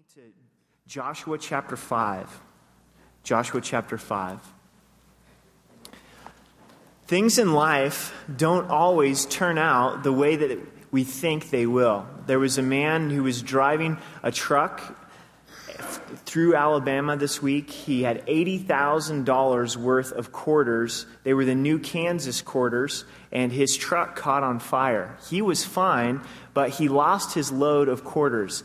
to Joshua chapter 5. Joshua chapter 5. Things in life don't always turn out the way that we think they will. There was a man who was driving a truck through Alabama this week. He had $80,000 worth of quarters. They were the new Kansas quarters, and his truck caught on fire. He was fine, but he lost his load of quarters.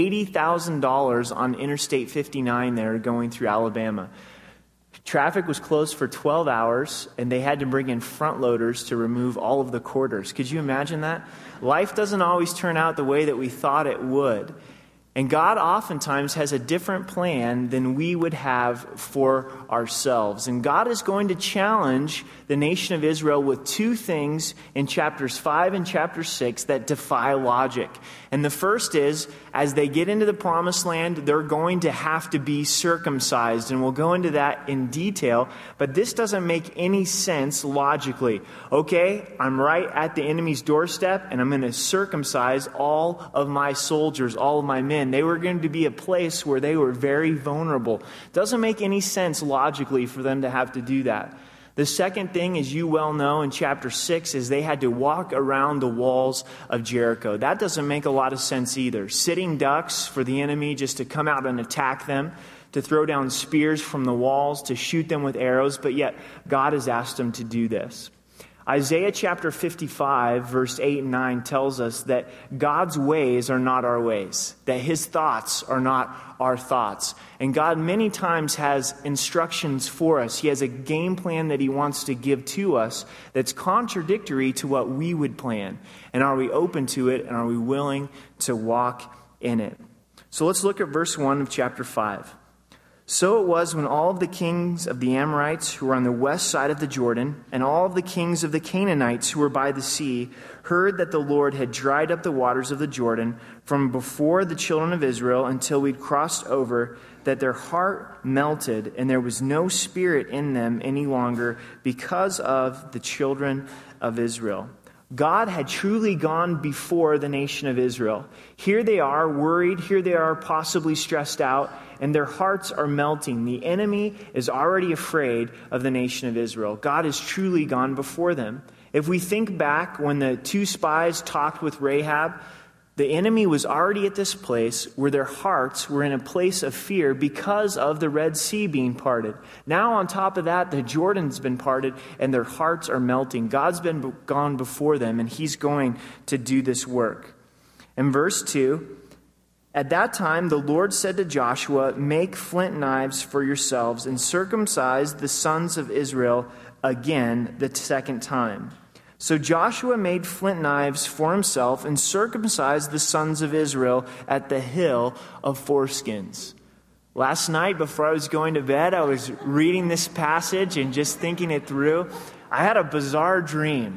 $80,000 on Interstate 59 there going through Alabama. Traffic was closed for 12 hours, and they had to bring in front loaders to remove all of the quarters. Could you imagine that? Life doesn't always turn out the way that we thought it would. And God oftentimes has a different plan than we would have for ourselves. And God is going to challenge the nation of Israel with two things in chapters 5 and chapter 6 that defy logic. And the first is, as they get into the promised land, they're going to have to be circumcised. And we'll go into that in detail. But this doesn't make any sense logically. Okay, I'm right at the enemy's doorstep, and I'm going to circumcise all of my soldiers, all of my men. They were going to be a place where they were very vulnerable. Doesn't make any sense logically for them to have to do that. The second thing, as you well know, in chapter 6, is they had to walk around the walls of Jericho. That doesn't make a lot of sense either. Sitting ducks for the enemy just to come out and attack them, to throw down spears from the walls, to shoot them with arrows, but yet God has asked them to do this. Isaiah chapter 55, verse 8 and 9 tells us that God's ways are not our ways, that His thoughts are not our thoughts. And God many times has instructions for us. He has a game plan that He wants to give to us that's contradictory to what we would plan. And are we open to it, and are we willing to walk in it? So let's look at verse 1 of chapter 5. So it was when all of the kings of the Amorites who were on the west side of the Jordan, and all of the kings of the Canaanites who were by the sea, heard that the Lord had dried up the waters of the Jordan from before the children of Israel until we'd crossed over, that their heart melted, and there was no spirit in them any longer because of the children of Israel. God had truly gone before the nation of Israel. Here they are worried, here they are possibly stressed out, and their hearts are melting. The enemy is already afraid of the nation of Israel. God has truly gone before them. If we think back when the two spies talked with Rahab, the enemy was already at this place where their hearts were in a place of fear because of the Red Sea being parted. Now on top of that, the Jordan's been parted and their hearts are melting. God's been gone before them, and He's going to do this work. In verse 2, at that time the Lord said to Joshua, "Make flint knives for yourselves and circumcise the sons of Israel again the second time." So Joshua made flint knives for himself and circumcised the sons of Israel at the hill of foreskins. Last night, before I was going to bed, I was reading this passage and just thinking it through. I had a bizarre dream.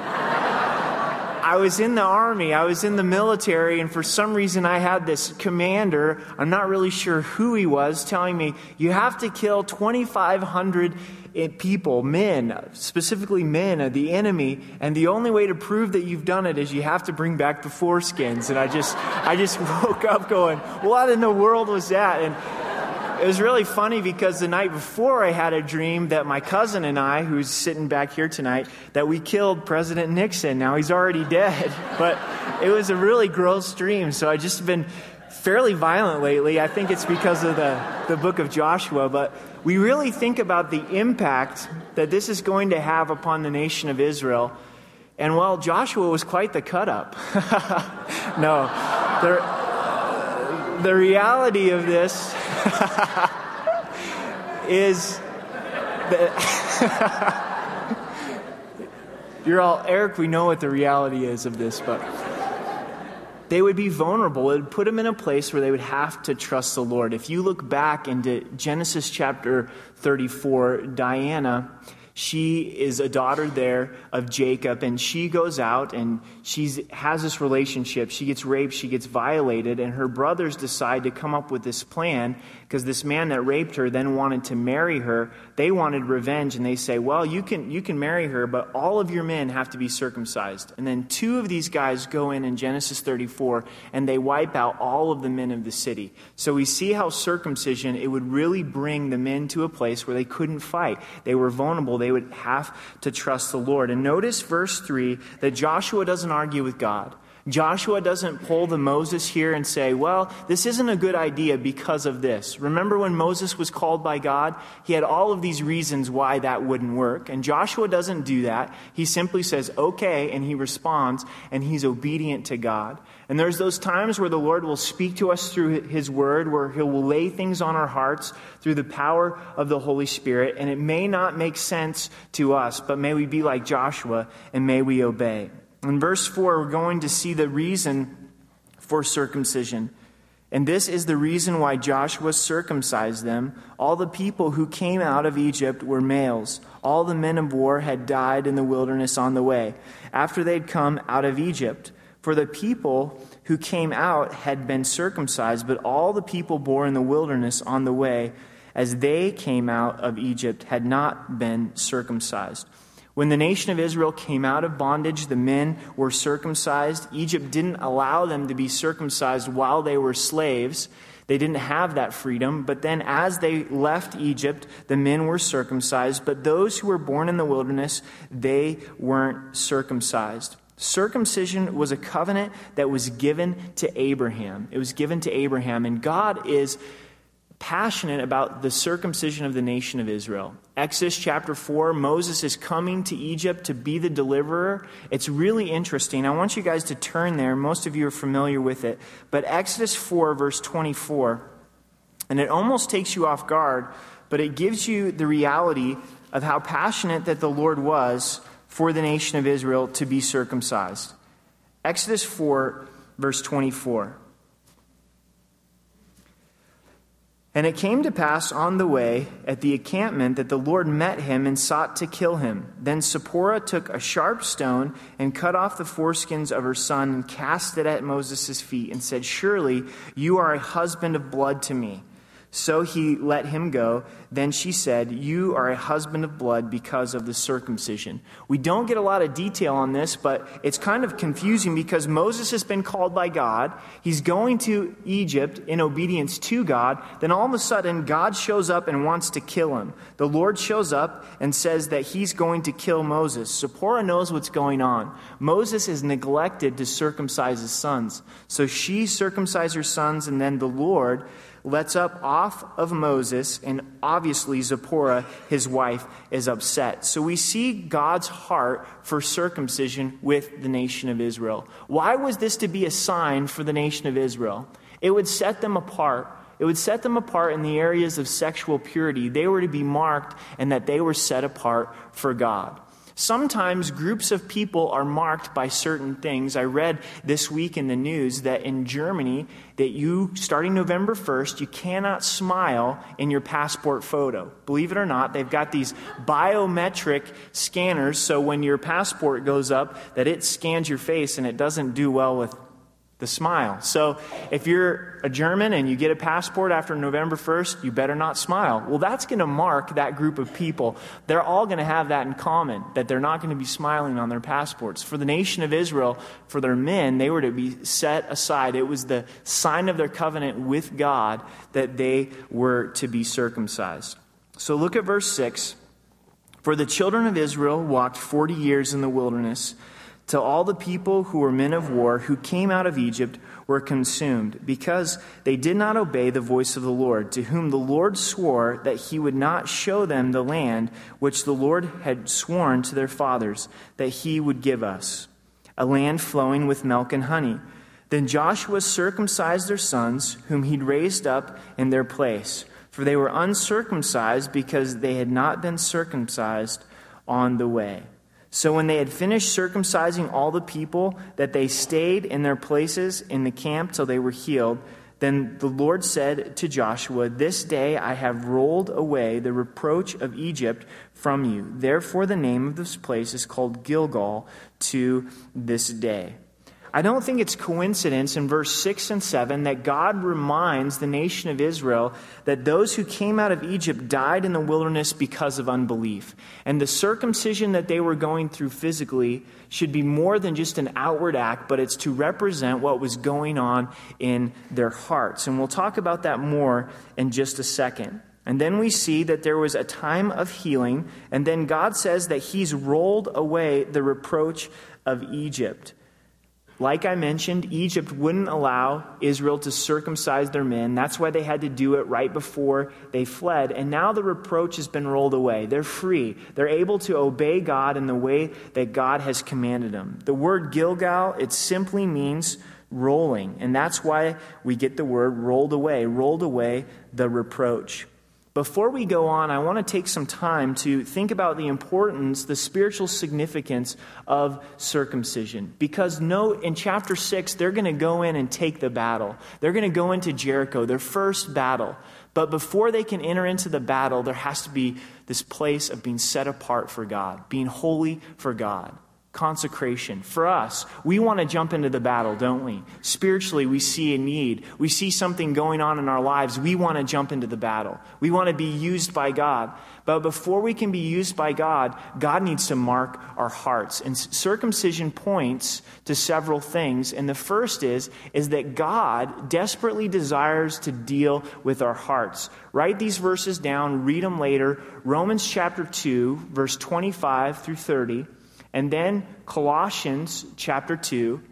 I was in the army, I was in the military, and for some reason I had this commander, I'm not really sure who he was, telling me, you have to kill 2,500 people, men, specifically men of the enemy, and the only way to prove that you've done it is you have to bring back the foreskins. And I just woke up going, what in the world was that? And it was really funny because the night before I had a dream that my cousin and I, who's sitting back here tonight, that we killed President Nixon. Now he's already dead, but it was a really gross dream. So I've just been fairly violent lately. I think it's because of the book of Joshua, but we really think about the impact that this is going to have upon the nation of Israel. And well, Joshua was quite the cut-up. No, the reality of this is that you're all, Eric, we know what the reality is of this, but they would be vulnerable. It would put them in a place where they would have to trust the Lord. If you look back into Genesis chapter 34, Diana, She is a daughter there of Jacob, and she goes out and she has this relationship. She gets raped, she gets violated, and her brothers decide to come up with this plan because this man that raped her then wanted to marry her. They wanted revenge, and they say, well, you can marry her, but all of your men have to be circumcised. And then 2 of these guys go in Genesis 34, and they wipe out all of the men of the city. So we see how circumcision, it would really bring the men to a place where they couldn't fight. They were vulnerable. They would have to trust the Lord. And notice verse 3 that Joshua doesn't argue with God. Joshua doesn't pull the Moses here and say, well, this isn't a good idea because of this. Remember when Moses was called by God? He had all of these reasons why that wouldn't work. And Joshua doesn't do that. He simply says, okay, and he responds, and he's obedient to God. And there's those times where the Lord will speak to us through his word, where he will lay things on our hearts through the power of the Holy Spirit. And it may not make sense to us, but may we be like Joshua and may we obey. In verse 4, we're going to see the reason for circumcision. And this is the reason why Joshua circumcised them. All the people who came out of Egypt were males. All the men of war had died in the wilderness on the way, after they'd come out of Egypt. For the people who came out had been circumcised, but all the people born in the wilderness on the way, as they came out of Egypt, had not been circumcised. When the nation of Israel came out of bondage, the men were circumcised. Egypt didn't allow them to be circumcised while they were slaves. They didn't have that freedom. But then as they left Egypt, the men were circumcised. But those who were born in the wilderness, they weren't circumcised. Circumcision was a covenant that was given to Abraham. It was given to Abraham. And God is passionate about the circumcision of the nation of Israel. Exodus chapter 4, Moses is coming to Egypt to be the deliverer. It's really interesting. I want you guys to turn there. Most of you are familiar with it. But Exodus 4, verse 24, and it almost takes you off guard, but it gives you the reality of how passionate that the Lord was for the nation of Israel to be circumcised. Exodus 4, verse 24. And it came to pass on the way at the encampment that the Lord met him and sought to kill him. Then Zipporah took a sharp stone and cut off the foreskins of her son and cast it at Moses' feet and said, surely you are a husband of blood to me. So he let him go. Then she said, you are a husband of blood because of the circumcision. We don't get a lot of detail on this, but it's kind of confusing because Moses has been called by God. He's going to Egypt in obedience to God. Then all of a sudden, God shows up and wants to kill him. The Lord shows up and says that he's going to kill Moses. Zipporah knows what's going on. Moses is neglected to circumcise his sons. So she circumcised her sons, and then the Lord lets up off of Moses, and obviously Zipporah, his wife, is upset. So we see God's heart for circumcision with the nation of Israel. Why was this to be a sign for the nation of Israel? It would set them apart. It would set them apart in the areas of sexual purity. They were to be marked and that they were set apart for God. Sometimes groups of people are marked by certain things. I read this week in the news that in Germany, that you, starting November 1st, you cannot smile in your passport photo. Believe it or not, they've got these biometric scanners, so when your passport goes up, that it scans your face and it doesn't do well with the smile. So if you're a German and you get a passport after November 1st, you better not smile. Well, that's going to mark that group of people. They're all going to have that in common, that they're not going to be smiling on their passports. For the nation of Israel, for their men, they were to be set aside. It was the sign of their covenant with God that they were to be circumcised. So look at verse 6. For the children of Israel walked 40 years in the wilderness, till all the people who were men of war who came out of Egypt were consumed, because they did not obey the voice of the Lord, to whom the Lord swore that he would not show them the land which the Lord had sworn to their fathers that he would give us, a land flowing with milk and honey. Then Joshua circumcised their sons, whom he'd raised up in their place, for they were uncircumcised because they had not been circumcised on the way. So when they had finished circumcising all the people, that they stayed in their places in the camp till they were healed, Then the Lord said to Joshua, "This day I have rolled away the reproach of Egypt from you." Therefore the name of this place is called Gilgal to this day. I don't think it's coincidence in verse 6 and 7 that God reminds the nation of Israel that those who came out of Egypt died in the wilderness because of unbelief. And the circumcision that they were going through physically should be more than just an outward act, but it's to represent what was going on in their hearts. And we'll talk about that more in just a second. And then we see that there was a time of healing, and then God says that he's rolled away the reproach of Egypt. Like I mentioned, Egypt wouldn't allow Israel to circumcise their men. That's why they had to do it right before they fled. And now the reproach has been rolled away. They're free. They're able to obey God in the way that God has commanded them. The word Gilgal, it simply means rolling. And that's why we get the word rolled away the reproach. Before we go on, I want to take some time to think about the importance, the spiritual significance of circumcision. Because note, in chapter 6, they're going to go in and take the battle. They're going to go into Jericho, their first battle. But before they can enter into the battle, there has to be this place of being set apart for God, being holy for God. Consecration. For us, we want to jump into the battle, don't we? Spiritually, we see a need. We see something going on in our lives. We want to jump into the battle. We want to be used by God. But before we can be used by God, God needs to mark our hearts. And circumcision points to several things. And the first is that God desperately desires to deal with our hearts. Write these verses down, read them later. Romans chapter 2, verse 25 through 30. And then Colossians chapter 2,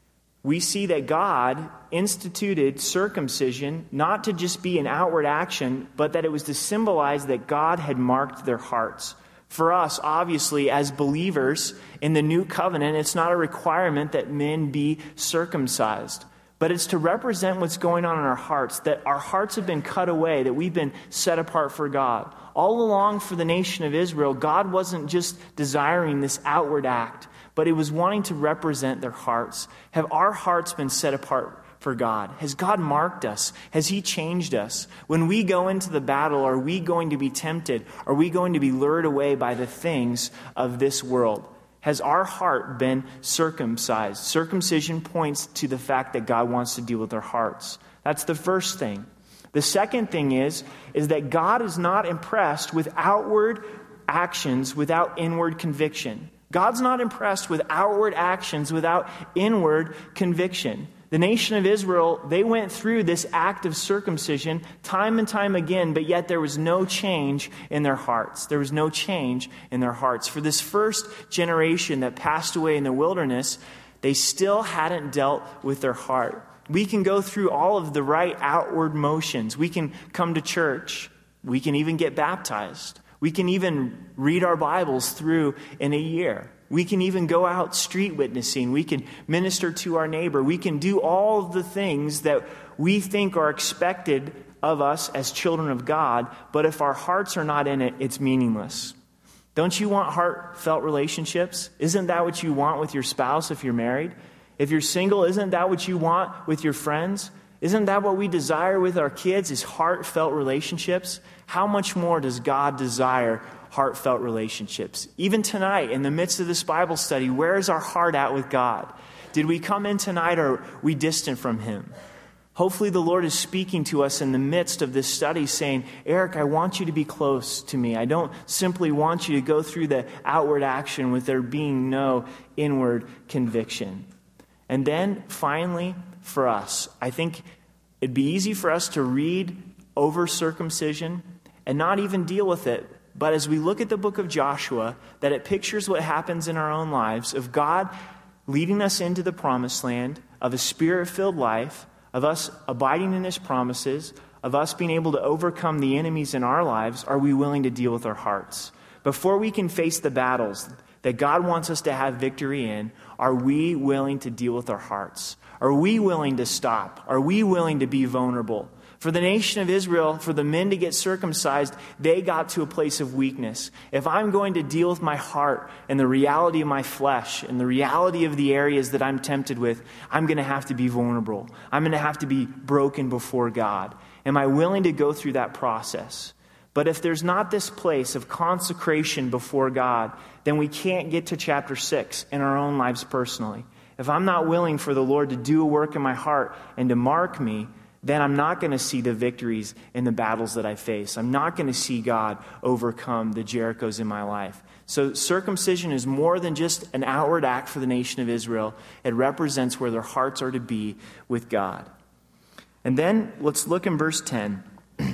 we see that God instituted circumcision not to just be an outward action, but that it was to symbolize that God had marked their hearts. For us, obviously, as believers in the new covenant, it's not a requirement that men be circumcised. But it's to represent what's going on in our hearts, that our hearts have been cut away, that we've been set apart for God. All along for the nation of Israel, God wasn't just desiring this outward act, but he was wanting to represent their hearts. Have our hearts been set apart for God? Has God marked us? Has he changed us? When we go into the battle, are we going to be tempted? Are we going to be lured away by the things of this world? Has our heart been circumcised? Circumcision points to the fact that God wants to deal with our hearts. That's the first thing. The second thing is that God is not impressed with outward actions without inward conviction. God's not impressed with outward actions without inward conviction. The nation of Israel, they went through this act of circumcision time and time again, but yet there was no change in their hearts. There was no change in their hearts. For this first generation that passed away in the wilderness, they still hadn't dealt with their heart. We can go through all of the right outward motions. We can come to church. We can even get baptized. We can even read our Bibles through in a year. We can even go out street witnessing. We can minister to our neighbor. We can do all of the things that we think are expected of us as children of God. But if our hearts are not in it, it's meaningless. Don't you want heartfelt relationships? Isn't that what you want with your spouse if you're married? If you're single, isn't that what you want with your friends? Isn't that what we desire with our kids, is heartfelt relationships? How much more does God desire heartfelt relationships? Even tonight, in the midst of this Bible study, where is our heart at with God? Did we come in tonight or are we distant from him? Hopefully the Lord is speaking to us in the midst of this study saying, Eric, I want you to be close to me. I don't simply want you to go through the outward action with there being no inward conviction. And then finally, for us, I think it'd be easy for us to read over circumcision and not even deal with it. But as we look at the book of Joshua, that it pictures what happens in our own lives of God leading us into the promised land, of a spirit-filled life, of us abiding in his promises, of us being able to overcome the enemies in our lives. Are we willing to deal with our hearts? Before we can face the battles, that God wants us to have victory in, are we willing to deal with our hearts? Are we willing to stop? Are we willing to be vulnerable? For the nation of Israel, for the men to get circumcised, they got to a place of weakness. If I'm going to deal with my heart and the reality of my flesh and the reality of the areas that I'm tempted with, I'm going to have to be vulnerable. I'm going to have to be broken before God. Am I willing to go through that process? But if there's not this place of consecration before God, then we can't get to chapter 6 in our own lives personally. If I'm not willing for the Lord to do a work in my heart and to mark me, then I'm not going to see the victories in the battles that I face. I'm not going to see God overcome the Jerichos in my life. So circumcision is more than just an outward act for the nation of Israel. It represents where their hearts are to be with God. And then let's look in verse 10.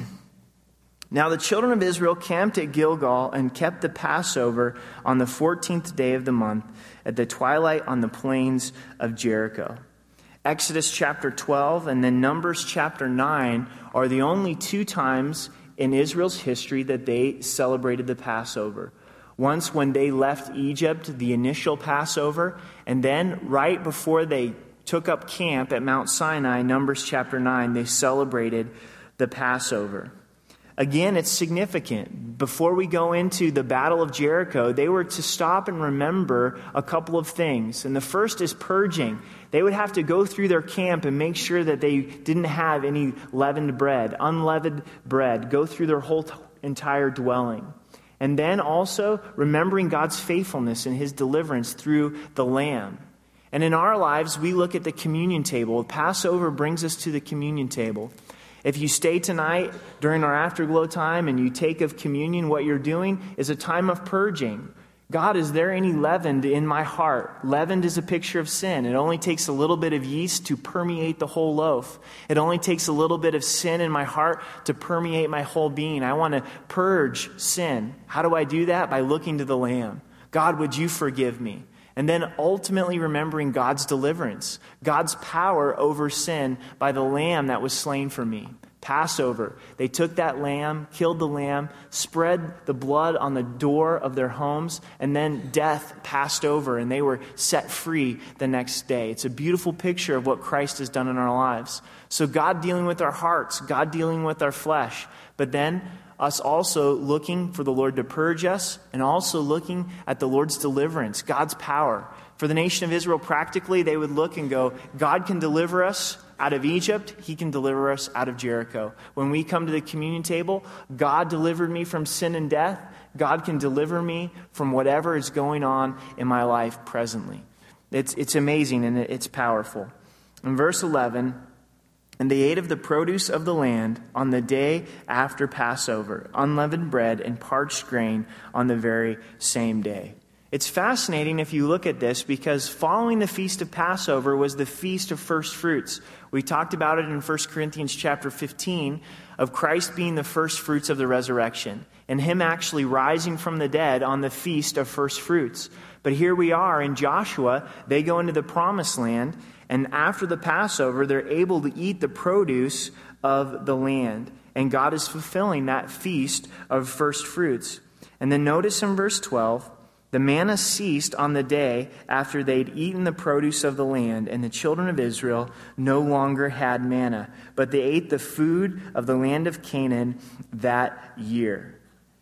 Now the children of Israel camped at Gilgal and kept the Passover on the 14th day of the month at the twilight on the plains of Jericho. Exodus chapter 12 and then Numbers chapter 9 are the only two times in Israel's history that they celebrated the Passover. Once when they left Egypt, the initial Passover, and then right before they took up camp at Mount Sinai, Numbers chapter 9, they celebrated the Passover. Again, it's significant. Before we go into the Battle of Jericho, they were to stop and remember a couple of things. And the first is purging. They would have to go through their camp and make sure that they didn't have any leavened bread, unleavened bread, go through their whole entire dwelling. And then also remembering God's faithfulness and his deliverance through the Lamb. And in our lives, we look at the communion table. Passover brings us to the communion table. If you stay tonight during our afterglow time and you take of communion, what you're doing is a time of purging. God, is there any leavened in my heart? Leavened is a picture of sin. It only takes a little bit of yeast to permeate the whole loaf. It only takes a little bit of sin in my heart to permeate my whole being. I want to purge sin. How do I do that? By looking to the Lamb. God, would you forgive me? And then ultimately remembering God's deliverance, God's power over sin by the lamb that was slain for me. Passover. They took that lamb, killed the lamb, spread the blood on the door of their homes, and then death passed over and they were set free the next day. It's a beautiful picture of what Christ has done in our lives. So God dealing with our hearts, God dealing with our flesh, but then us also looking for the Lord to purge us and also looking at the Lord's deliverance, God's power. For the nation of Israel, practically, they would look and go, God can deliver us out of Egypt. He can deliver us out of Jericho. When we come to the communion table, God delivered me from sin and death. God can deliver me from whatever is going on in my life presently. It's amazing and it's powerful. In verse 11, and they ate of the produce of the land on the day after Passover, unleavened bread and parched grain on the very same day. It's fascinating if you look at this because following the feast of Passover was the feast of first fruits. We talked about it in 1 Corinthians chapter 15 of Christ being the first fruits of the resurrection and him actually rising from the dead on the feast of first fruits. But here we are in Joshua, they go into the promised land, and after the Passover, they're able to eat the produce of the land. And God is fulfilling that feast of first fruits. And then notice in verse 12, the manna ceased on the day after they'd eaten the produce of the land, and the children of Israel no longer had manna, but they ate the food of the land of Canaan that year.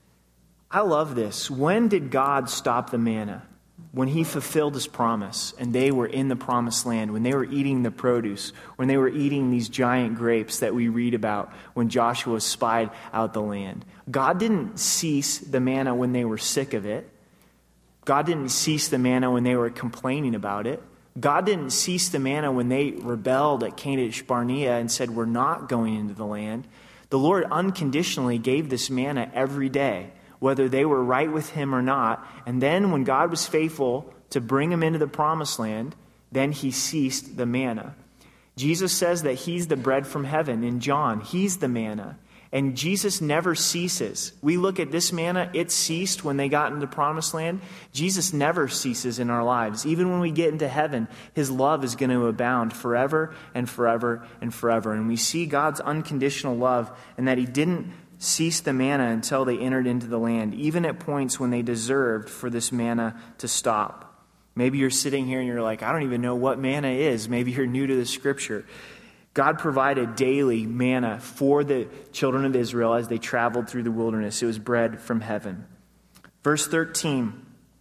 I love this. When did God stop the manna? When he fulfilled his promise and they were in the promised land, when they were eating the produce, when they were eating these giant grapes that we read about when Joshua spied out the land. God didn't cease the manna when they were sick of it. God didn't cease the manna when they were complaining about it. God didn't cease the manna when they rebelled at Kadesh Barnea and said, we're not going into the land. The Lord unconditionally gave this manna every day, whether they were right with him or not. And then when God was faithful to bring them into the promised land, then he ceased the manna. Jesus says that he's the bread from heaven in John. He's the manna. And Jesus never ceases. We look at this manna, it ceased when they got into the promised land. Jesus never ceases in our lives. Even when we get into heaven, his love is going to abound forever and forever and forever. And we see God's unconditional love and that he didn't cease the manna until they entered into the land, even at points when they deserved for this manna to stop. Maybe you're sitting here and you're like, I don't even know what manna is. Maybe you're new to the scripture. God provided daily manna for the children of Israel as they traveled through the wilderness. It was bread from heaven. Verse 13.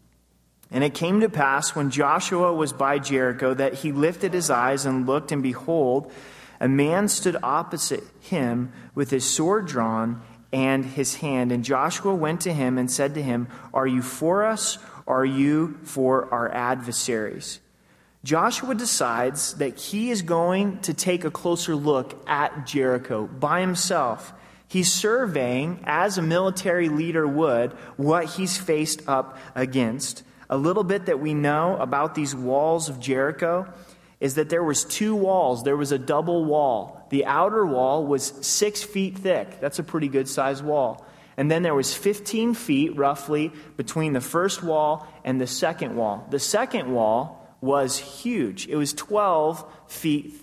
And it came to pass when Joshua was by Jericho that he lifted his eyes and looked, and behold, a man stood opposite him with his sword drawn and his hand. And Joshua went to him and said to him, Are you for us, or are you for our adversaries? Joshua decides that he is going to take a closer look at Jericho by himself. He's surveying, as a military leader would, what he's faced up against. A little bit that we know about these walls of Jericho is that there was two walls. There was a double wall. The outer wall was 6 feet thick. That's a pretty good sized wall. And then there was 15 feet roughly between the first wall and the second wall. The second wall was huge. It was 12 feet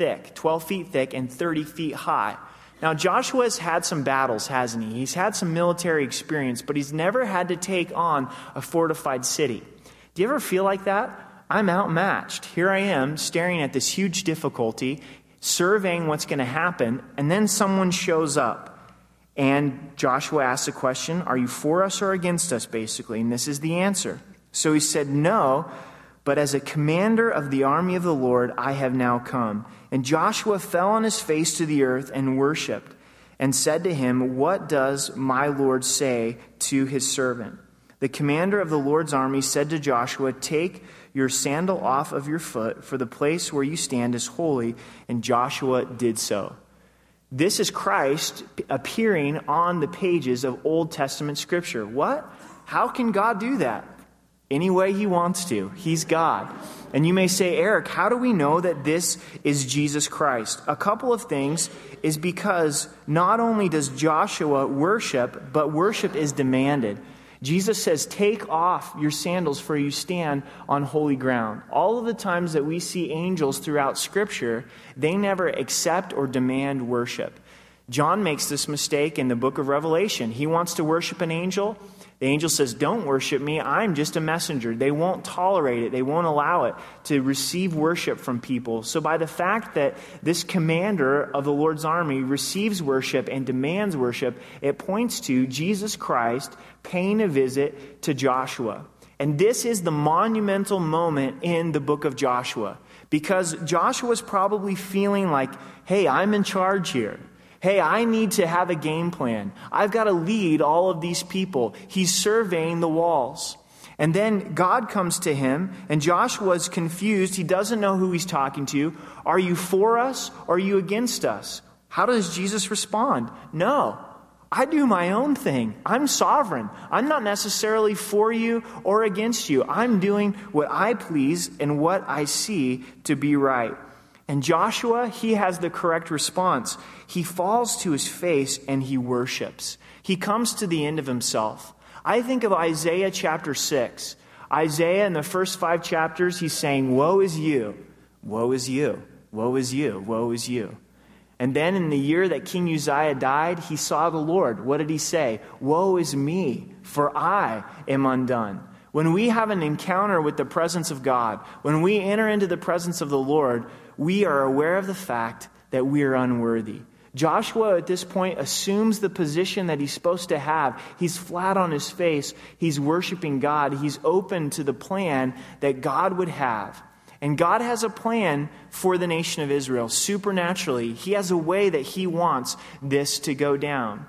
thick and 30 feet high. Now, Joshua's had some battles, hasn't he? He's had some military experience, but he's never had to take on a fortified city. Do you ever feel like that? I'm outmatched. Here I am staring at this huge difficulty, surveying what's going to happen, and then someone shows up. And Joshua asks the question, Are you for us or against us, basically? And this is the answer. So he said, No, but as a commander of the army of the Lord, I have now come. And Joshua fell on his face to the earth and worshipped, and said to him, What does my Lord say to his servant? The commander of the Lord's army said to Joshua, Take your sandal off of your foot, for the place where you stand is holy. And Joshua did so. This is Christ appearing on the pages of Old Testament Scripture. What? How can God do that? Any way he wants to. He's God. And you may say, Eric, how do we know that this is Jesus Christ? A couple of things is because not only does Joshua worship, but worship is demanded. Jesus says, Take off your sandals, for you stand on holy ground. All of the times that we see angels throughout Scripture, they never accept or demand worship. John makes this mistake in the book of Revelation. He wants to worship an angel. The angel says, Don't worship me. I'm just a messenger. They won't tolerate it. They won't allow it to receive worship from people. So by the fact that this commander of the Lord's army receives worship and demands worship, it points to Jesus Christ paying a visit to Joshua. And this is the monumental moment in the book of Joshua, because Joshua's probably feeling like, hey, I'm in charge here. Hey, I need to have a game plan. I've got to lead all of these people. He's surveying the walls. And then God comes to him, and Joshua's confused. He doesn't know who he's talking to. Are you for us or are you against us? How does Jesus respond? No, I do my own thing. I'm sovereign. I'm not necessarily for you or against you. I'm doing what I please and what I see to be right. And Joshua, he has the correct response. He falls to his face and he worships. He comes to the end of himself. I think of Isaiah chapter 6. Isaiah, in the first 5 chapters, he's saying, Woe is you, woe is you, woe is you, woe is you. And then in the year that King Uzziah died, he saw the Lord. What did he say? Woe is me, for I am undone. When we have an encounter with the presence of God, when we enter into the presence of the Lord, we are aware of the fact that we are unworthy. Joshua at this point assumes the position that he's supposed to have. He's flat on his face. He's worshiping God. He's open to the plan that God would have. And God has a plan for the nation of Israel supernaturally. He has a way that he wants this to go down.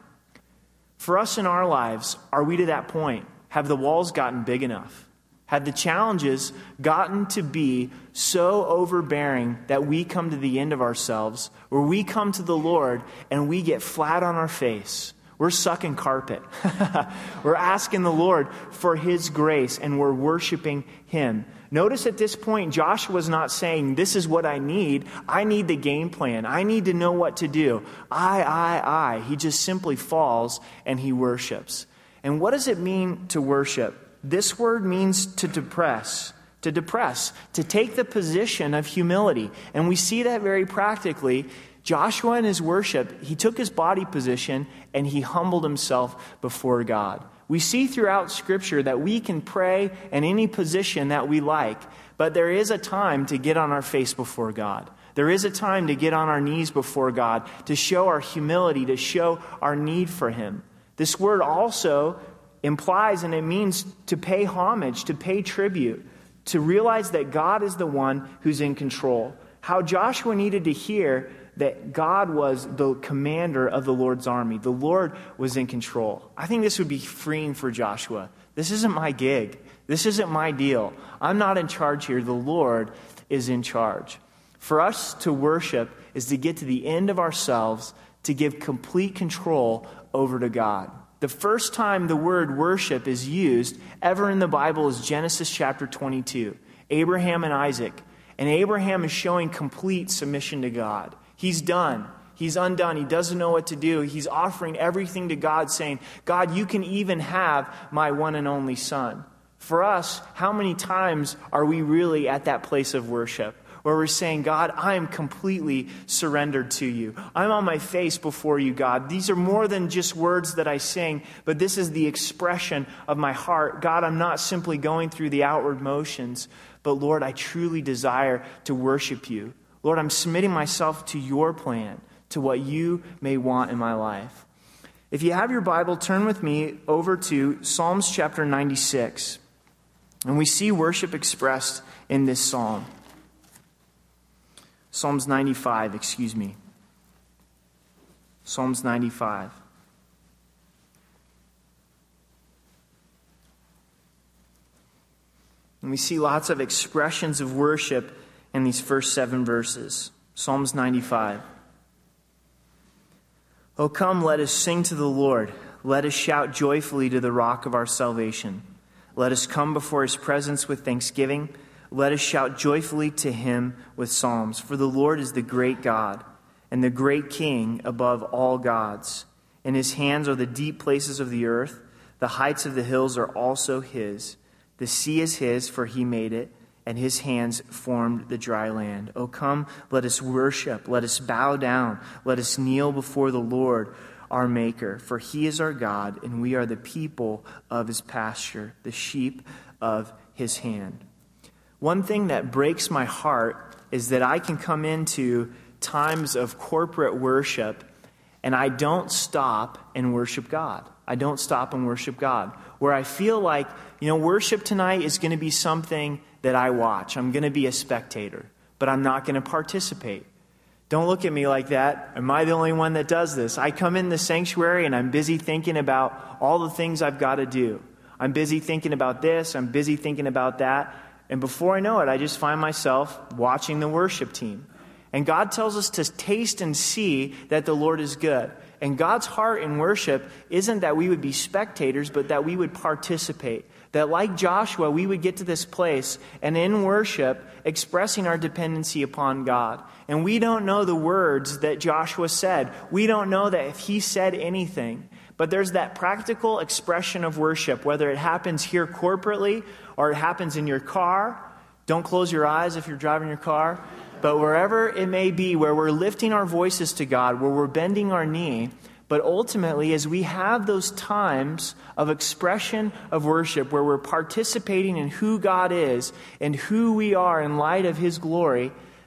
For us in our lives, are we to that point? Have the walls gotten big enough? Have the challenges gotten to be so overbearing that we come to the end of ourselves, where we come to the Lord and we get flat on our face? We're sucking carpet. We're asking the Lord for his grace, and we're worshiping him. Notice at this point, Joshua's not saying, this is what I need. I need the game plan. I need to know what to do. I. He just simply falls and he worships. And what does it mean to worship? This word means to depress, to take the position of humility. And we see that very practically Joshua in his worship, he took his body position and he humbled himself before God. We see throughout Scripture that we can pray in any position that we like, but there is a time to get on our face before God. There is a time to get on our knees before God, to show our humility, to show our need for Him. This word also implies, and it means to pay homage, to pay tribute, to realize that God is the one who's in control. How Joshua needed to hear that God was the commander of the Lord's army. The Lord was in control. I think this would be freeing for Joshua. This isn't my gig. This isn't my deal. I'm not in charge here. The Lord is in charge. For us to worship is to get to the end of ourselves, to give complete control over to God. The first time the word worship is used ever in the Bible is Genesis chapter 22. Abraham and Isaac. And Abraham is showing complete submission to God. He's done. He's undone. He doesn't know what to do. He's offering everything to God, saying, God, you can even have my one and only son. For us, how many times are we really at that place of worship where we're saying, God, I am completely surrendered to you. I'm on my face before you, God. These are more than just words that I sing, but this is the expression of my heart. God, I'm not simply going through the outward motions, but Lord, I truly desire to worship you. Lord, I'm submitting myself to your plan, to what you may want in my life. If you have your Bible, turn with me over to Psalms chapter 96. And we see worship expressed in this psalm. Psalms 95, Psalms 95. And we see lots of expressions of worship in these first 7 verses. Psalms 95. O come, let us sing to the Lord. Let us shout joyfully to the rock of our salvation. Let us come before his presence with thanksgiving. Let us shout joyfully to him with psalms. For the Lord is the great God and the great King above all gods. In his hands are the deep places of the earth. The heights of the hills are also his. The sea is his, for he made it, and his hands formed the dry land. O come, let us worship. Let us bow down. Let us kneel before the Lord, our Maker. For he is our God, and we are the people of his pasture, the sheep of his hand. One thing that breaks my heart is that I can come into times of corporate worship and I don't stop and worship God. I don't stop and worship God. Where I feel like, worship tonight is going to be something that I watch. I'm going to be a spectator, but I'm not going to participate. Don't look at me like that. Am I the only one that does this? I come in the sanctuary and I'm busy thinking about all the things I've got to do. I'm busy thinking about this. I'm busy thinking about that. And before I know it, I just find myself watching the worship team. And God tells us to taste and see that the Lord is good. And God's heart in worship isn't that we would be spectators, but that we would participate. That like Joshua, we would get to this place and in worship, expressing our dependency upon God. And we don't know the words that Joshua said. We don't know that if he said anything. But there's that practical expression of worship, whether it happens here corporately or it happens in your car. Don't close your eyes if you're driving your car. But wherever it may be, where we're lifting our voices to God, where we're bending our knee, but ultimately, as we have those times of expression of worship, where we're participating in who God is and who we are in light of his glory,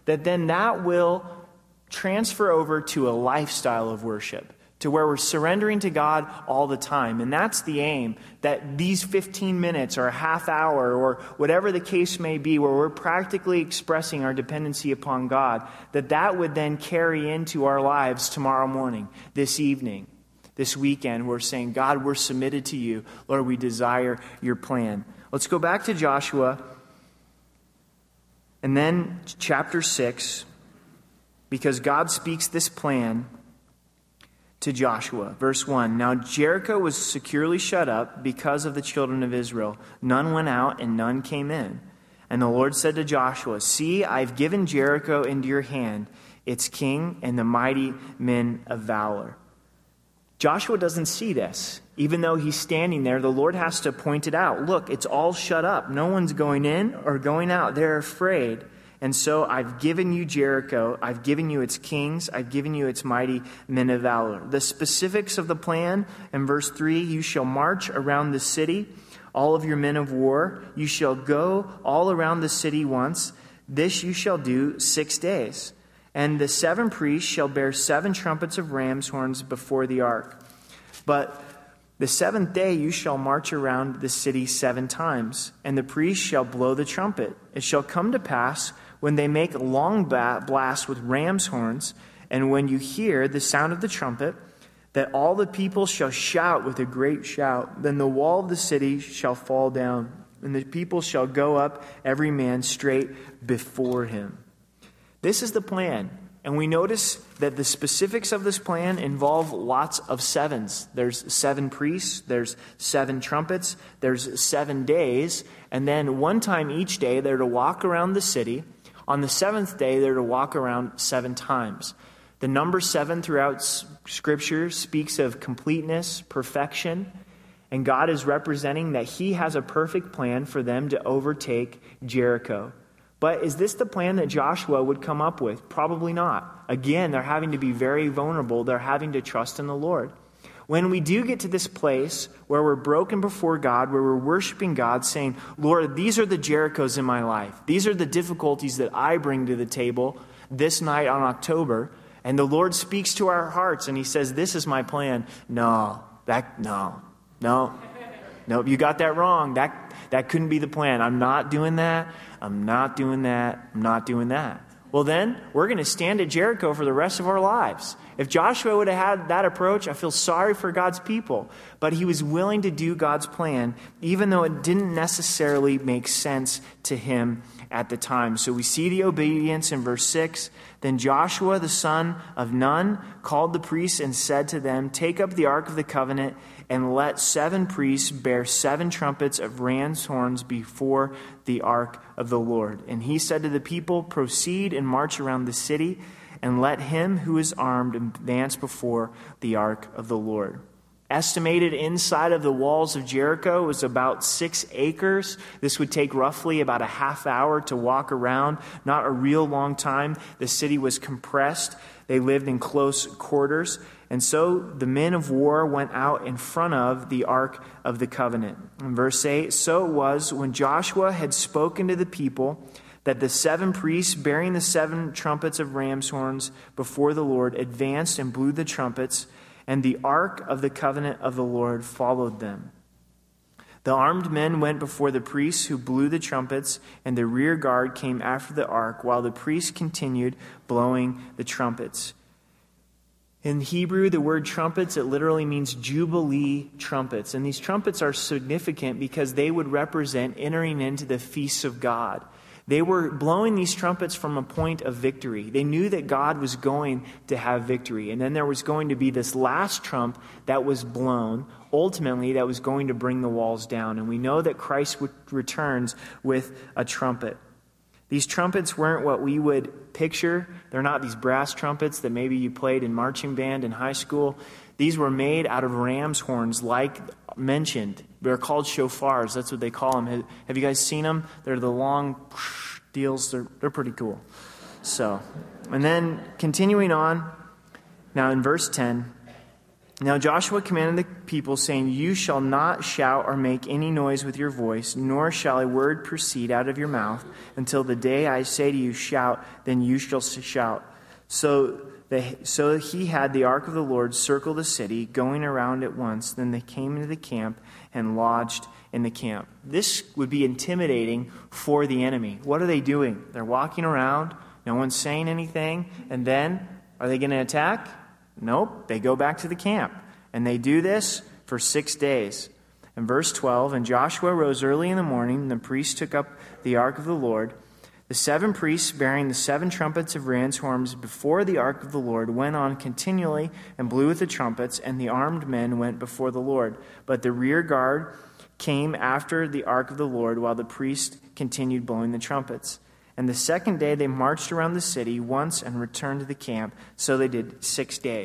that will transfer over to a lifestyle of worship, to where we're surrendering to God all the time. And that's the aim, that these 15 minutes or a half hour or whatever the case may be, where we're practically expressing our dependency upon God, that would then carry into our lives tomorrow morning, this evening, this weekend. We're saying, God, we're submitted to you. Lord, we desire your plan. Let's go back to Joshua and then chapter 6, because God speaks this plan to Joshua. Verse 1, Now Jericho was securely shut up because of the children of Israel. None went out and none came in. And the Lord said to Joshua, See, I've given Jericho into your hand, its king and the mighty men of valor. Joshua doesn't see this. Even though he's standing there, the Lord has to point it out. Look, it's all shut up. No one's going in or going out. They're afraid. And so I've given you Jericho, I've given you its kings, I've given you its mighty men of valor. The specifics of the plan in verse 3, you shall march around the city, all of your men of war. You shall go all around the city once. This you shall do 6 days. And the 7 priests shall bear 7 trumpets of ram's horns before the ark. But the 7th day you shall march around the city 7 times, and the priests shall blow the trumpet. It shall come to pass, when they make a long blast with ram's horns, and when you hear the sound of the trumpet, that all the people shall shout with a great shout. Then the wall of the city shall fall down, and the people shall go up, every man straight before him. This is the plan. And we notice that the specifics of this plan involve lots of 7s. There's 7 priests, there's 7 trumpets, there's 7 days, and then one time each day they're to walk around the city. On the 7th day, they're to walk around 7 times. The number 7 throughout Scripture speaks of completeness, perfection, and God is representing that He has a perfect plan for them to overtake Jericho. But is this the plan that Joshua would come up with? Probably not. Again, they're having to be very vulnerable. They're having to trust in the Lord. When we do get to this place where we're broken before God, where we're worshiping God, saying, Lord, these are the Jerichos in my life. These are the difficulties that I bring to the table this night on October. And the Lord speaks to our hearts and He says, this is my plan. No, you got that wrong. That couldn't be the plan. I'm not doing that. I'm not doing that. Well, then, we're going to stand at Jericho for the rest of our lives. If Joshua would have had that approach, I feel sorry for God's people. But he was willing to do God's plan, even though it didn't necessarily make sense to him at the time. So we see the obedience in verse 6. Then Joshua, the son of Nun, called the priests and said to them, take up the ark of the covenant and let 7 priests bear 7 trumpets of ram's horns before the ark of the Lord. And he said to the people, proceed and march around the city, and let him who is armed advance before the ark of the Lord. Estimated inside of the walls of Jericho was about 6 acres. This would take roughly about a half hour to walk around. Not a real long time. The city was compressed. They lived in close quarters. And so the men of war went out in front of the Ark of the Covenant. In verse 8, so it was when Joshua had spoken to the people that the 7 priests bearing the 7 trumpets of ram's horns before the Lord advanced and blew the trumpets, and the ark of the covenant of the Lord followed them. The armed men went before the priests who blew the trumpets, and the rear guard came after the ark, while the priests continued blowing the trumpets. In Hebrew, the word trumpets, it literally means jubilee trumpets. And these trumpets are significant because they would represent entering into the feasts of God. They were blowing these trumpets from a point of victory. They knew that God was going to have victory. And then there was going to be this last trump that was blown, ultimately, that was going to bring the walls down. And we know that Christ returns with a trumpet. These trumpets weren't what we would picture. They're not these brass trumpets that maybe you played in marching band in high school. These were made out of ram's horns, like mentioned. They're called shofars. That's what they call them. Have you guys seen them? They're the long deals. They're pretty cool. So, and then continuing on, now in verse 10, now Joshua commanded the people, saying, you shall not shout or make any noise with your voice, nor shall a word proceed out of your mouth, until the day I say to you, shout, then you shall shout. So he had the ark of the Lord circle the city, going around it once. Then they came into the camp and lodged in the camp. This would be intimidating for the enemy. What are they doing? They're walking around. No one's saying anything. And then, are they going to attack? Nope. They go back to the camp. And they do this for 6 days. In verse 12, and Joshua rose early in the morning, and the priests took up the ark of the Lord. The 7 priests bearing the 7 trumpets of ram's horns before the ark of the Lord went on continually and blew with the trumpets, and the armed men went before the Lord. But the rear guard came after the ark of the Lord, while the priests continued blowing the trumpets. And the 2nd day they marched around the city once and returned to the camp. So they did 6 days.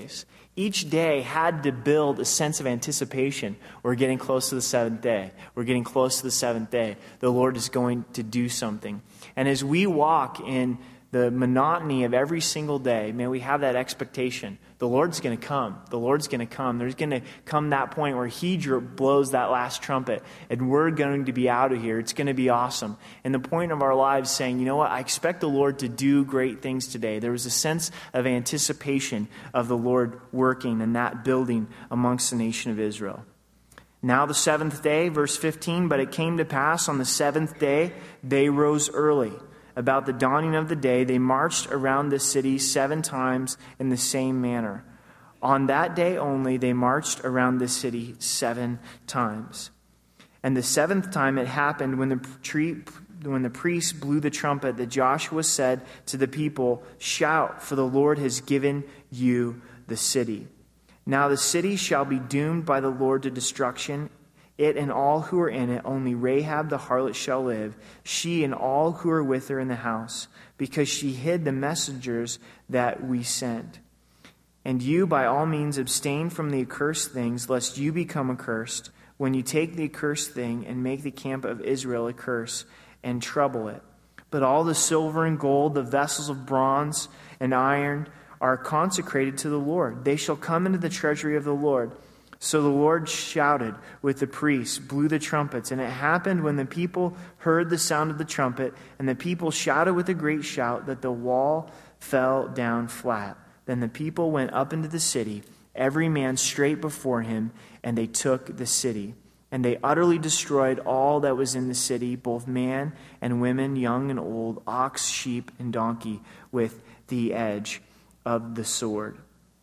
Each day had to build a sense of anticipation. We're getting close to the seventh day. We're getting close to the seventh day. The Lord is going to do something. And as we walk in the monotony of every single day, may we have that expectation. The Lord's going to come. The Lord's going to come. There's going to come that point where He blows that last trumpet, and we're going to be out of here. It's going to be awesome. And the point of our lives saying, you know what, I expect the Lord to do great things today. There was a sense of anticipation of the Lord working and that building amongst the nation of Israel. Now the seventh day, verse 15, but it came to pass on the seventh day, they rose early. About the dawning of the day, they marched around the city 7 times in the same manner. On that day only, they marched around the city 7 times. And the 7th time it happened when the priest blew the trumpet that Joshua said to the people, "Shout, for the Lord has given you the city. Now the city shall be doomed by the Lord to destruction, it and all who are in it. Only Rahab the harlot shall live, she and all who are with her in the house, because she hid the messengers that we sent. And you by all means abstain from the accursed things, lest you become accursed, when you take the accursed thing and make the camp of Israel a curse and trouble it. But all the silver and gold, the vessels of bronze and iron, are consecrated to the Lord. They shall come into the treasury of the Lord." So the Lord shouted with the priests, blew the trumpets, and it happened when the people heard the sound of the trumpet, and the people shouted with a great shout, that the wall fell down flat. Then the people went up into the city, every man straight before him, and they took the city. And they utterly destroyed all that was in the city, both man and women, young and old, ox, sheep, and donkey, with the edge of the sword.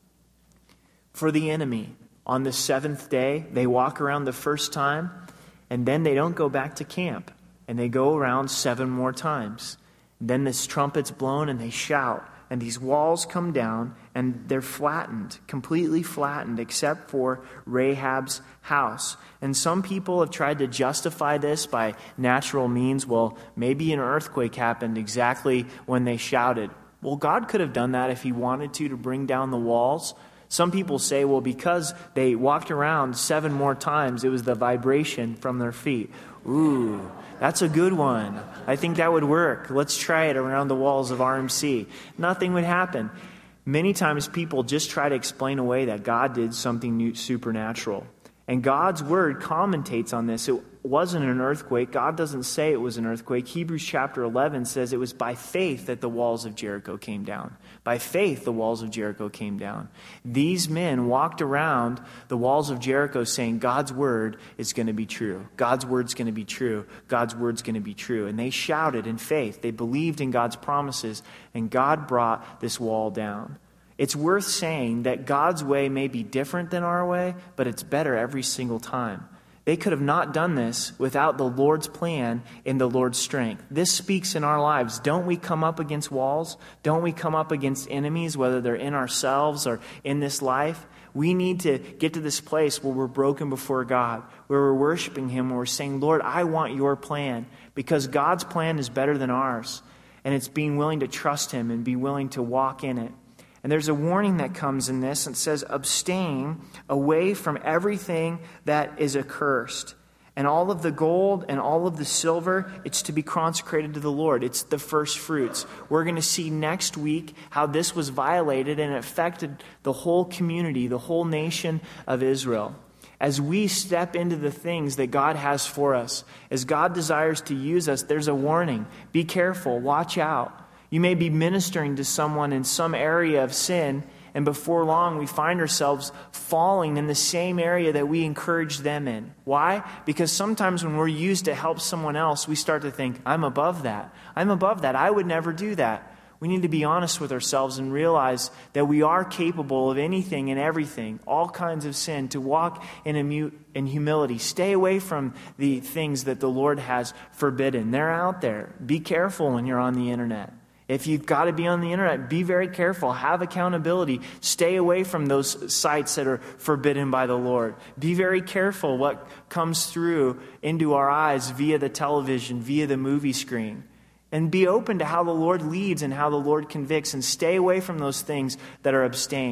For the enemy, on the 7th day, they walk around the first time, and then they don't go back to camp. And they go around 7 more times. Then this trumpet's blown, and they shout. And these walls come down, and they're flattened, completely flattened, except for Rahab's house. And some people have tried to justify this by natural means. Well, maybe an earthquake happened exactly when they shouted. Well, God could have done that if He wanted to bring down the walls. Some people say, well, because they walked around 7 more times, it was the vibration from their feet. Ooh, that's a good one. I think that would work. Let's try it around the walls of RMC. Nothing would happen. Many times people just try to explain away that God did something new, supernatural. And God's word commentates on this. It wasn't an earthquake. God doesn't say it was an earthquake. Hebrews chapter 11 says it was by faith that the walls of Jericho came down. By faith, the walls of Jericho came down. These men walked around the walls of Jericho saying, God's word is going to be true. God's word's going to be true. God's word's going to be true. And they shouted in faith. They believed in God's promises, and God brought this wall down. It's worth saying that God's way may be different than our way, but it's better every single time. They could have not done this without the Lord's plan and the Lord's strength. This speaks in our lives. Don't we come up against walls? Don't we come up against enemies, whether they're in ourselves or in this life? We need to get to this place where we're broken before God, where we're worshiping Him, where we're saying, Lord, I want your plan, because God's plan is better than ours. And it's being willing to trust Him and be willing to walk in it. And there's a warning that comes in this. It says, abstain away from everything that is accursed. And all of the gold and all of the silver, it's to be consecrated to the Lord. It's the first fruits. We're going to see next week how this was violated and affected the whole community, the whole nation of Israel. As we step into the things that God has for us, as God desires to use us, there's a warning. Be careful. Watch out. You may be ministering to someone in some area of sin, and before long we find ourselves falling in the same area that we encouraged them in. Why? Because sometimes when we're used to help someone else, we start to think, I'm above that. I'm above that. I would never do that. We need to be honest with ourselves and realize that we are capable of anything and everything, all kinds of sin, to walk in humility. Stay away from the things that the Lord has forbidden. They're out there. Be careful when you're on the internet. If you've got to be on the internet, be very careful. Have accountability. Stay away from those sites that are forbidden by the Lord. Be very careful what comes through into our eyes via the television, via the movie screen. And be open to how the Lord leads and how the Lord convicts. And stay away from those things that are abstained.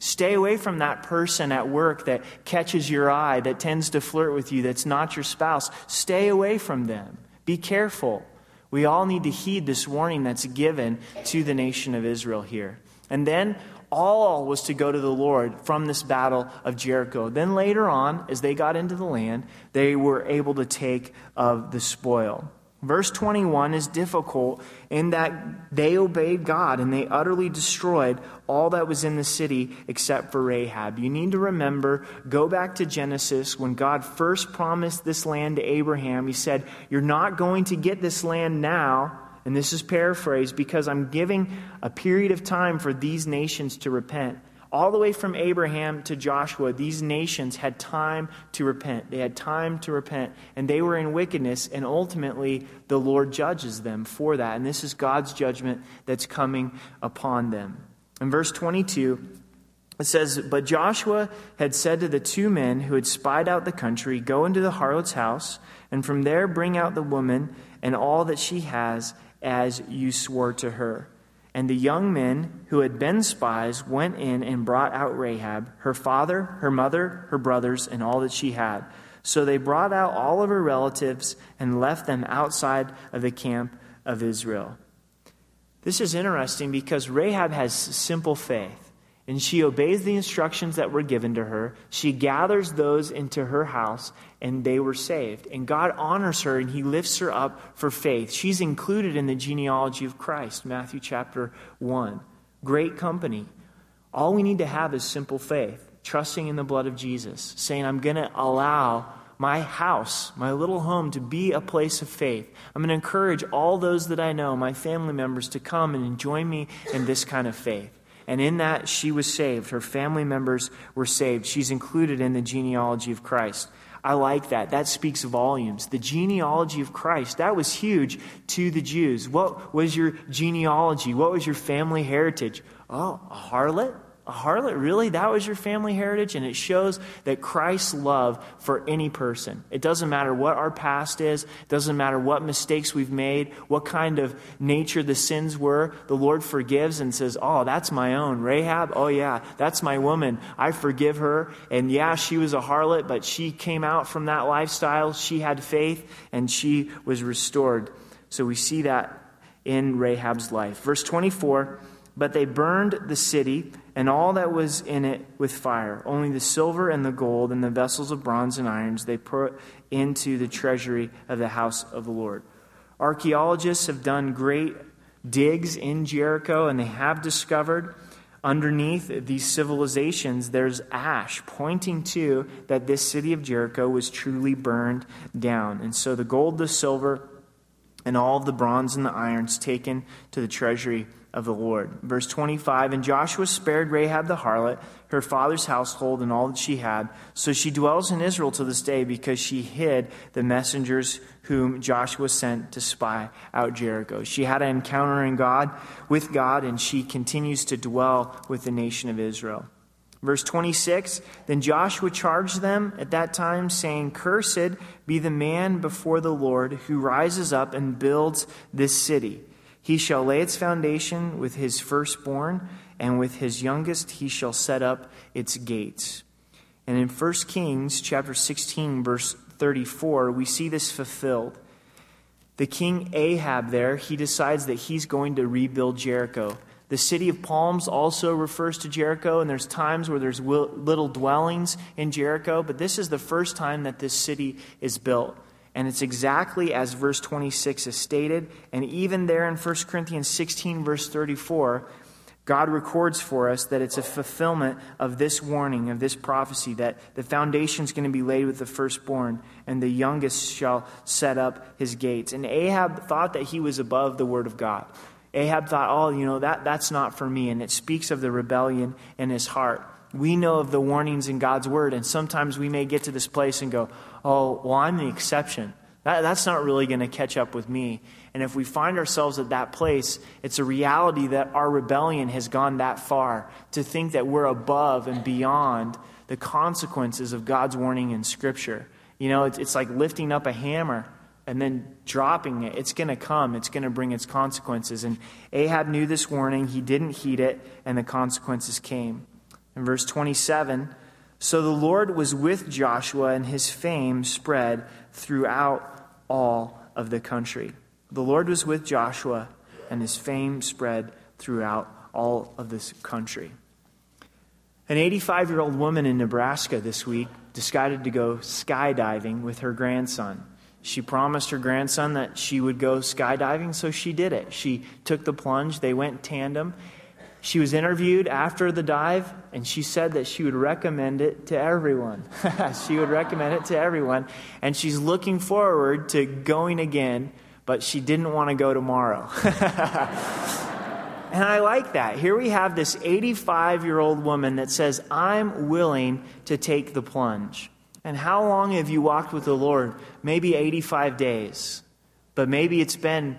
Stay away from that person at work that catches your eye, that tends to flirt with you, that's not your spouse. Stay away from them. Be careful. We all need to heed this warning that's given to the nation of Israel here. And then all was to go to the Lord from this battle of Jericho. Then later on, as they got into the land, they were able to take of the spoil. Verse 21 is difficult in that they obeyed God and they utterly destroyed all that was in the city except for Rahab. You need to remember, go back to Genesis when God first promised this land to Abraham. He said, you're not going to get this land now, and this is paraphrased, because I'm giving a period of time for these nations to repent. All the way from Abraham to Joshua, these nations had time to repent. They had time to repent, and they were in wickedness, and ultimately the Lord judges them for that. And this is God's judgment that's coming upon them. In verse 22, it says, but Joshua had said to the two men who had spied out the country, go into the harlot's house, and from there bring out the woman and all that she has, as you swore to her. And the young men who had been spies went in and brought out Rahab, her father, her mother, her brothers, and all that she had. So they brought out all of her relatives and left them outside of the camp of Israel. This is interesting because Rahab has simple faith, and she obeys the instructions that were given to her. She gathers those into her house, and they were saved. And God honors her, and he lifts her up for faith. She's included in the genealogy of Christ, Matthew chapter 1. Great company. All we need to have is simple faith, trusting in the blood of Jesus, saying, I'm going to allow my house, my little home, to be a place of faith. I'm going to encourage all those that I know, my family members, to come and join me in this kind of faith. And in that, she was saved. Her family members were saved. She's included in the genealogy of Christ. I like that. That speaks volumes. The genealogy of Christ, that was huge to the Jews. What was your genealogy? What was your family heritage? Oh, a harlot? A harlot, really? That was your family heritage? And it shows that Christ's love for any person. It doesn't matter what our past is. It doesn't matter what mistakes we've made, what kind of nature the sins were. The Lord forgives and says, oh, that's my own. Rahab, oh yeah, that's my woman. I forgive her. And yeah, she was a harlot, but she came out from that lifestyle. She had faith and she was restored. So we see that in Rahab's life. Verse 24, but they burned the city and all that was in it with fire. Only the silver and the gold and the vessels of bronze and irons they put into the treasury of the house of the Lord. Archaeologists have done great digs in Jericho, and they have discovered underneath these civilizations there's ash, pointing to that this city of Jericho was truly burned down. And so the gold, the silver, and all of the bronze and the irons taken to the treasury of the Lord. Verse 25, and Joshua spared Rahab the harlot, her father's household, and all that she had. So she dwells in Israel to this day, because she hid the messengers whom Joshua sent to spy out Jericho. She had an encounter with God, and she continues to dwell with the nation of Israel. Verse 26, then Joshua charged them at that time, saying, cursed be the man before the Lord who rises up and builds this city. He shall lay its foundation with his firstborn, and with his youngest he shall set up its gates. And in 1 Kings chapter 16, verse 34, we see this fulfilled. The king Ahab there, he decides that he's going to rebuild Jericho. The city of palms also refers to Jericho, and there's times where there's little dwellings in Jericho, but this is the first time that this city is built. And it's exactly as verse 26 is stated. And even there in 1 Corinthians 16, verse 34, God records for us that it's a fulfillment of this warning, of this prophecy, that the foundation is going to be laid with the firstborn, and the youngest shall set up his gates. And Ahab thought that he was above the word of God. Ahab thought, that's not for me. And it speaks of the rebellion in his heart. We know of the warnings in God's word, and sometimes we may get to this place and go, oh, well, I'm the exception. That's not really going to catch up with me. And if we find ourselves at that place, it's a reality that our rebellion has gone that far to think that we're above and beyond the consequences of God's warning in Scripture. It's like lifting up a hammer and then dropping it. It's going to come. It's going to bring its consequences. And Ahab knew this warning. He didn't heed it, and the consequences came. In verse 27, so the Lord was with Joshua, and his fame spread throughout all of the country. The Lord was with Joshua, and his fame spread throughout all of this country. An 85-year-old woman in Nebraska this week decided to go skydiving with her grandson. She promised her grandson that she would go skydiving, so she did it. She took the plunge. They went tandem. She was interviewed after the dive, and she said that she would recommend it to everyone. She would recommend it to everyone, and she's looking forward to going again, but she didn't want to go tomorrow. And I like that. Here we have this 85-year-old woman that says, I'm willing to take the plunge. And how long have you walked with the Lord? Maybe 85 days. But maybe it's been,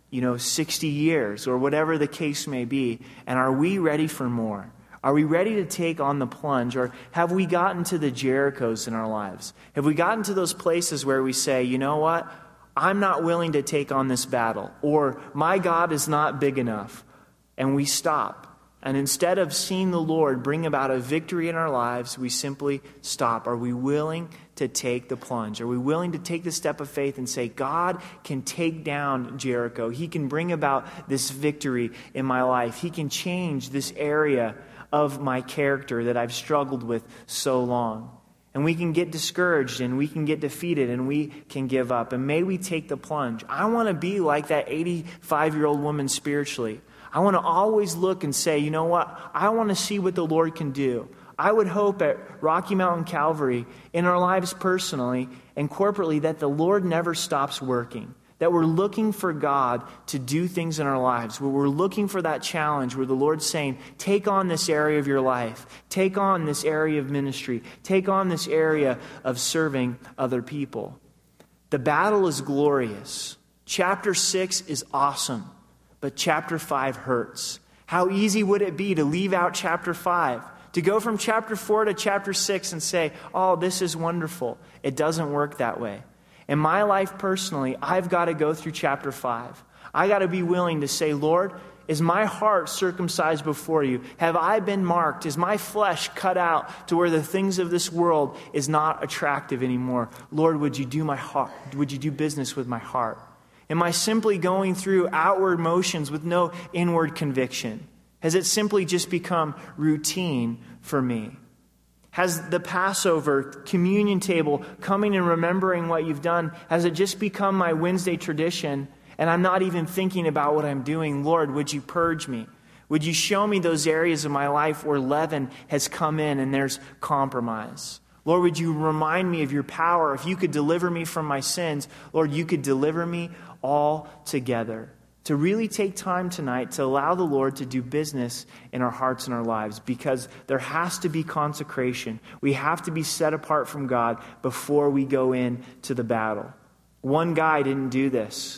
60 years or whatever the case may be. And are we ready for more? Are we ready to take on the plunge? Or have we gotten to the Jerichos in our lives? Have we gotten to those places where we say, you know what? I'm not willing to take on this battle. Or my God is not big enough. And we stop. And instead of seeing the Lord bring about a victory in our lives, we simply stop. Are we willing to take the plunge? Are we willing to take the step of faith and say, God can take down Jericho. He can bring about this victory in my life. He can change this area of my character that I've struggled with so long. And we can get discouraged and we can get defeated and we can give up. And may we take the plunge. I want to be like that 85-year-old woman spiritually. I want to always look and say, you know what? I want to see what the Lord can do. I would hope at Rocky Mountain Calvary, in our lives personally and corporately, that the Lord never stops working. That we're looking for God to do things in our lives. Where we're looking for that challenge where the Lord's saying, take on this area of your life. Take on this area of ministry. Take on this area of serving other people. The battle is glorious. Chapter 6 is awesome. But chapter 5 hurts. How easy would it be to leave out chapter 5? To go from chapter 4 to chapter 6 and say, oh, this is wonderful. It doesn't work that way. In my life personally, I've got to go through chapter 5. I got to be willing to say, Lord, is my heart circumcised before you? Have I been marked? Is my flesh cut out to where the things of this world is not attractive anymore? Lord, would you do my heart? Would you do business with my heart? Am I simply going through outward motions with no inward conviction? Has it simply just become routine for me? Has the Passover communion table, coming and remembering what you've done, has it just become my Wednesday tradition and I'm not even thinking about what I'm doing? Lord, would you purge me? Would you show me those areas of my life where leaven has come in and there's compromise? Lord, would you remind me of your power? If you could deliver me from my sins, Lord, you could deliver me all together. To really take time tonight to allow the Lord to do business in our hearts and our lives, because there has to be consecration. We have to be set apart from God before we go into the battle. One guy didn't do this.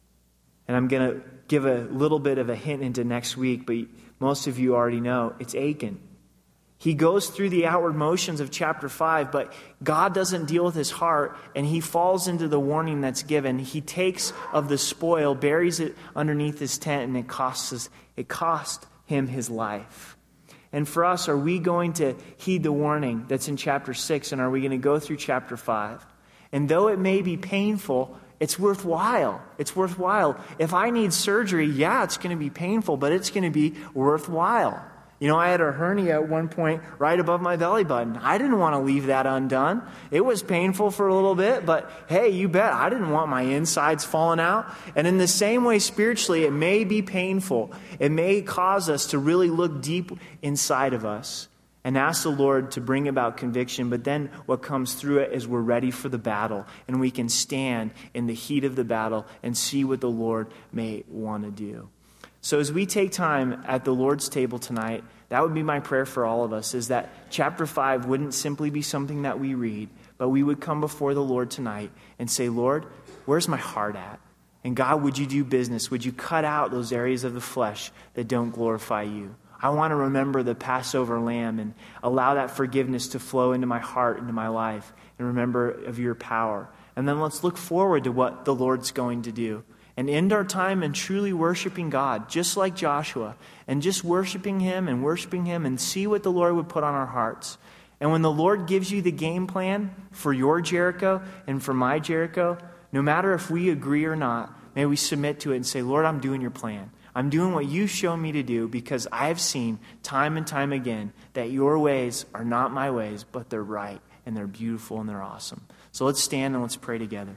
And I'm going to give a little bit of a hint into next week, but most of you already know. It's Achan. He goes through the outward motions of chapter 5, but God doesn't deal with his heart, and he falls into the warning that's given. He takes of the spoil, buries it underneath his tent, and it cost him his life. And for us, are we going to heed the warning that's in chapter 6, and are we going to go through chapter 5? And though it may be painful, it's worthwhile. It's worthwhile. If I need surgery, yeah, it's going to be painful, but it's going to be worthwhile. You know, I had a hernia at one point right above my belly button. I didn't want to leave that undone. It was painful for a little bit, but hey, you bet I didn't want my insides falling out. And in the same way, spiritually, it may be painful. It may cause us to really look deep inside of us and ask the Lord to bring about conviction. But then what comes through it is we're ready for the battle, and we can stand in the heat of the battle and see what the Lord may want to do. So as we take time at the Lord's table tonight, that would be my prayer for all of us, is that chapter 5 wouldn't simply be something that we read, but we would come before the Lord tonight and say, Lord, where's my heart at? And God, would you do business? Would you cut out those areas of the flesh that don't glorify you? I want to remember the Passover lamb and allow that forgiveness to flow into my heart, into my life, and remember of your power. And then let's look forward to what the Lord's going to do. and end our time in truly worshiping God, just like Joshua, and just worshiping Him and see what the Lord would put on our hearts. And when the Lord gives you the game plan for your Jericho and for my Jericho, no matter if we agree or not, may we submit to it and say, Lord, I'm doing your plan. I'm doing what you show me to do because I've seen time and time again that your ways are not my ways, but they're right and they're beautiful and they're awesome. So let's stand and let's pray together.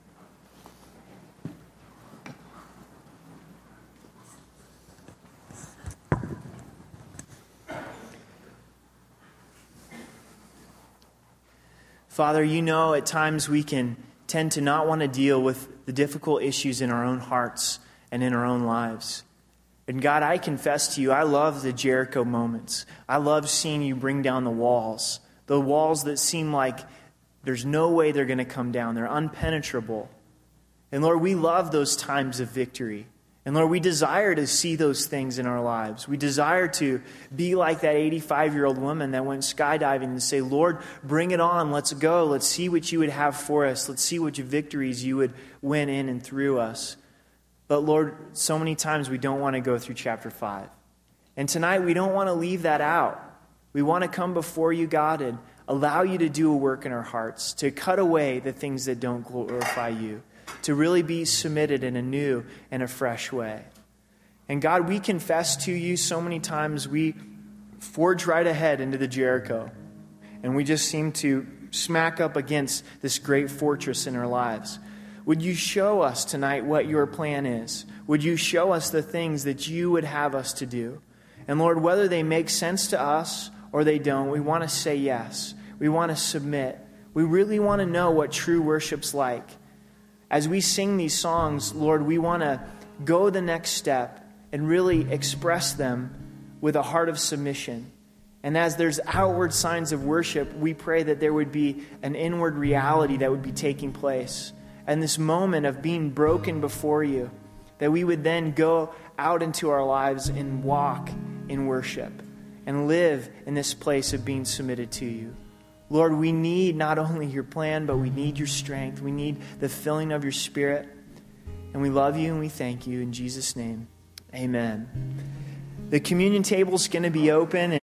Father, you know at times we can tend to not want to deal with the difficult issues in our own hearts and in our own lives. And God, I confess to you, I love the Jericho moments. I love seeing you bring down the walls that seem like there's no way they're going to come down. They're unpenetrable. And Lord, we love those times of victory. And Lord, we desire to see those things in our lives. We desire to be like that 85-year-old woman that went skydiving and say, Lord, bring it on. Let's go. Let's see what you would have for us. Let's see which victories you would win in and through us. But Lord, so many times we don't want to go through chapter 5. And tonight we don't want to leave that out. We want to come before you, God, and allow you to do a work in our hearts, to cut away the things that don't glorify you, to really be submitted in a new and a fresh way. And God, we confess to you so many times we forge right ahead into the Jericho, and we just seem to smack up against this great fortress in our lives. Would you show us tonight what your plan is? Would you show us the things that you would have us to do? And Lord, whether they make sense to us or they don't, we want to say yes. We want to submit. We really want to know what true worship's like. As we sing these songs, Lord, we want to go the next step and really express them with a heart of submission. And as there's outward signs of worship, we pray that there would be an inward reality that would be taking place. And this moment of being broken before you, that we would then go out into our lives and walk in worship and live in this place of being submitted to you. Lord, we need not only your plan, but we need your strength. We need the filling of your Spirit. And we love you and we thank you in Jesus' name. Amen. The communion table is going to be open.